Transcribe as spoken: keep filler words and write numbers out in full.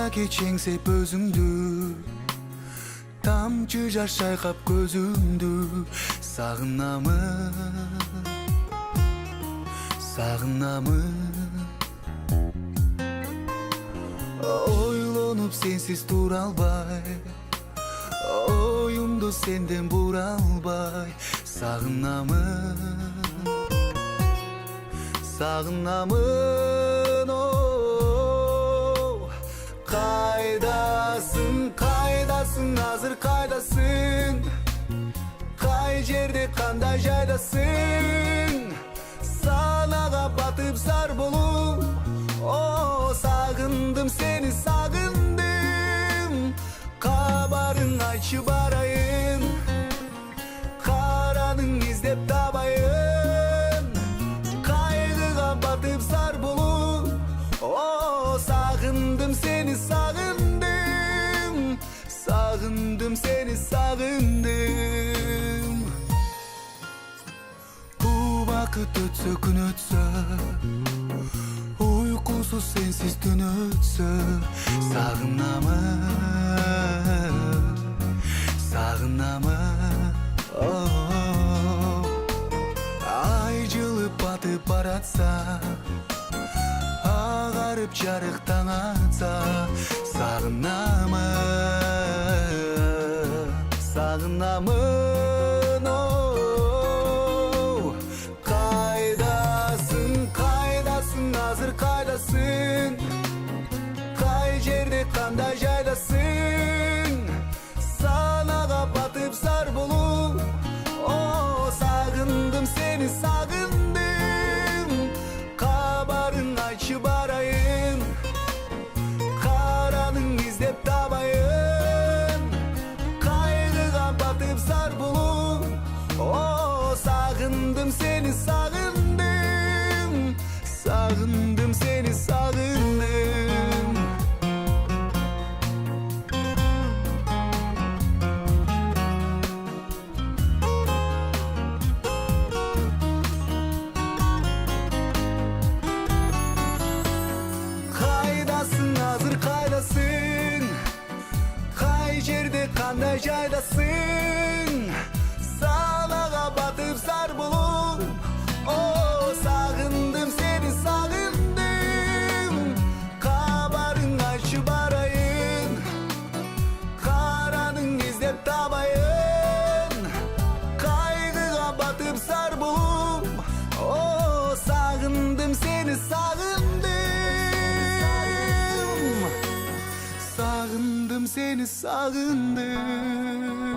keçengsеп өзүңдү, тамчы жаш чайкап көзүмдү. Сагынамын, сагынамын. Ойлонуп сенсиз тура албай, оюмду сенден бура албай. Сагынамын, сагынамын. О, кайдасың, кайдасың, азыр кайдасың? Кай жерде, кандай жайдасың? Санага батып зар болуп, о, сагындым сени, сагындым. Кабарың айтчы барайын, караның издеп табайын. Кайгыга батып зар болуп, о, сагындым сени, сагындым. Сагындым сени, сагындым. Убакыт өтсө, күн өтсө, уйкусуз сенсиз түн өтсө. Сагынамын, сагынамын. Ай жылып батып баратса, агарып жарык таң атса. Сагынамын, сагынамын. О, кайдасың, кайдасың, азыр кайдасың? Кай жерде, кандай жайдасың? Санага батып зар болуп, о, сагындым сени, сагындым. Кабарың айтчы барайын, караның издеп табайын. Кайгыга батып зар болуп, о, сагындым сени, сагындым. Сагындым сени, сагындым. Кайдасың, азыр кайдасың? Кай жерде, кандай жайдасың? Санага батып зар болуп, о, сагындым сени, сагындым. Кабарың айтчы барайын, караның издеп табайын. Кайгыга батып зар болуп, о, сагындым сени, сагындым. Сагындым сени, сагындым.